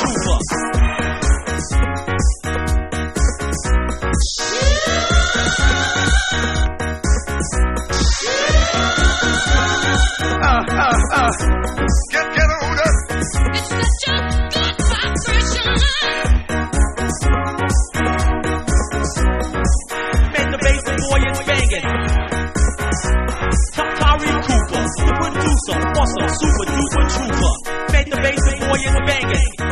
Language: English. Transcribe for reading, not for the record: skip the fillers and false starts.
trooper. Get on up. It's such a good vibration. Make the bass boy is banging. Tyree Cooper, the producer, awesome, super duper trooper. Make the bass boy is banging.